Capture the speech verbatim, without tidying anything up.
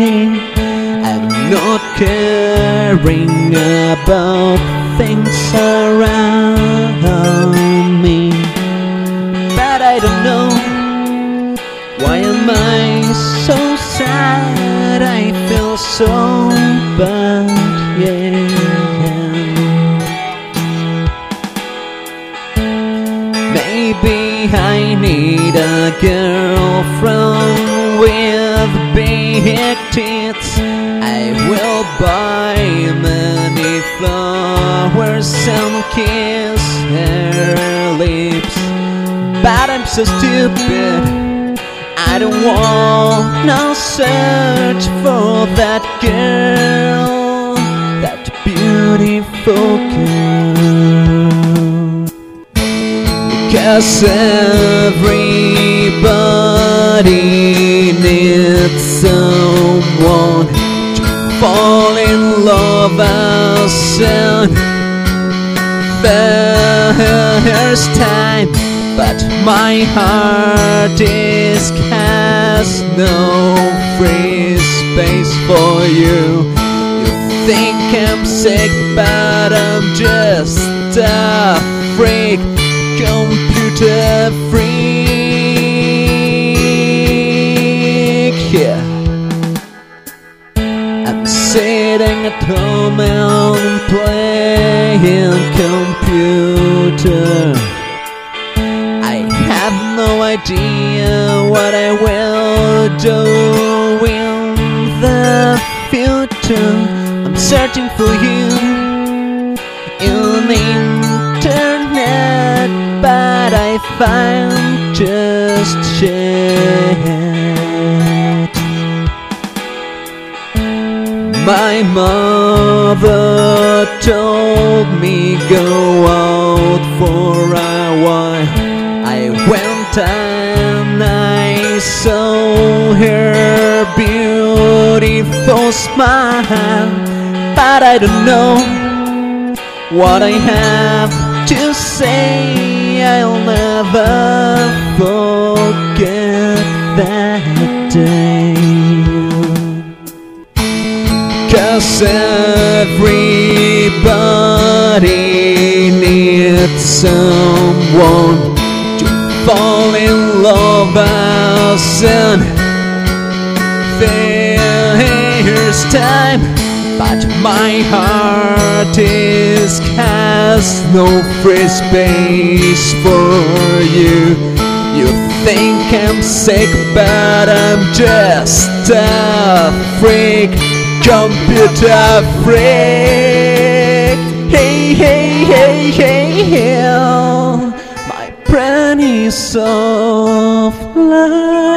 me. I'm not caring about things around me, but I don't know, why am I so sad? I feel so bad, yeah. Maybe I need a girlfriend with big tits. I will buy many flowers and kiss her lips, but I'm so stupid, I don't wanna search for that girl, that beautiful girl. Cause everybody needs someone to fall in love as soon first time, but my hard disk has no free space for you. You think I'm sick, but I'm just a freak, computer freak, yeah. I'm sitting at home and playing computer. I have no idea what I will do in the future. I'm searching for you in the internet, but I find just shit. My mother told me go out for a while. I went and I saw her beautiful smile, but I don't know what I have to say. I'll never forget that day. Cause everybody needs someone to fall in love as soon first time, but my hard disk has no free space for you. You think I'm sick, but I'm just a freak, computer freak. Hey, hey, hey, hey, hey. My brain is offline.